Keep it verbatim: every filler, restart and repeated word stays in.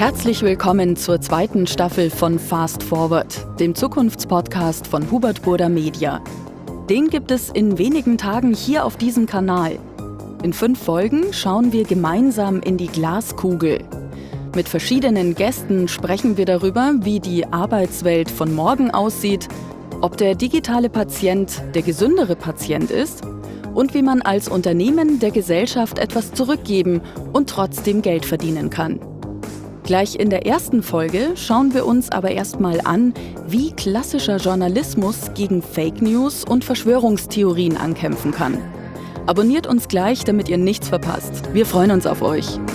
Herzlich willkommen zur zweiten Staffel von Fast Forward, dem Zukunftspodcast von Hubert Burda Media. Den gibt es in wenigen Tagen hier auf diesem Kanal. In fünf Folgen schauen wir gemeinsam in die Glaskugel. Mit verschiedenen Gästen sprechen wir darüber, wie die Arbeitswelt von morgen aussieht, ob der digitale Patient der gesündere Patient ist und wie man als Unternehmen der Gesellschaft etwas zurückgeben und trotzdem Geld verdienen kann. Gleich in der ersten Folge schauen wir uns aber erstmal an, wie klassischer Journalismus gegen Fake News und Verschwörungstheorien ankämpfen kann. Abonniert uns gleich, damit ihr nichts verpasst. Wir freuen uns auf euch.